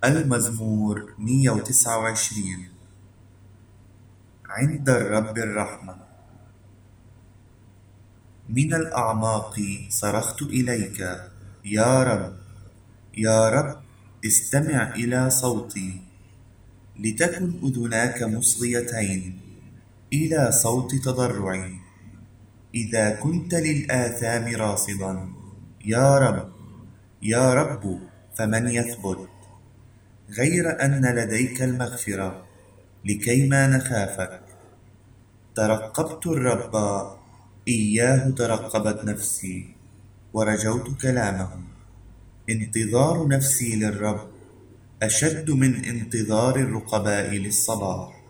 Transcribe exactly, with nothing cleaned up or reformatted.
المزمور مية وتسعة وعشرين. عند الرب الرحمة. من الأعماق صرخت إليك يا رب. يا رب استمع إلى صوتي، لتكن أذناك مصغيتين إلى صوت تضرعي. إذا كنت للآثام راصدا يا رب، يا رب فمن يثبت؟ غير أن لديك المغفرة لكيما نخافك. ترقبت الرب، إياه ترقبت نفسي، ورجوت كلامه. انتظار نفسي للرب أشد من انتظار الرقباء للصباح.